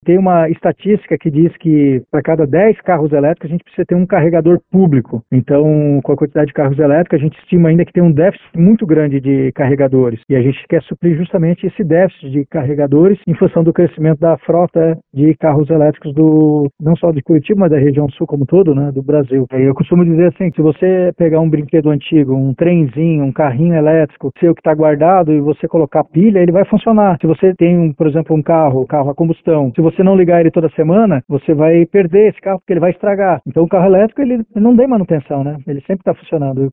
Tem uma estatística que diz que para cada 10 carros elétricos a gente precisa ter um carregador público. Então, com a quantidade de carros elétricos, a gente estima ainda que tem um déficit muito grande de carregadores. E a gente quer suprir justamente esse déficit de carregadores em função do crescimento da frota de carros elétricos não só de Curitiba, mas da região sul como todo, né, do Brasil. Eu costumo dizer assim, se você pegar um brinquedo antigo, um trenzinho, um carrinho elétrico, seu que está guardado, e você colocar pilha, ele vai funcionar. Se você tem, por exemplo, um carro a combustão, se você não ligar ele toda semana, você vai perder esse carro porque ele vai estragar. Então o carro elétrico, ele não tem manutenção, né? Ele sempre está funcionando.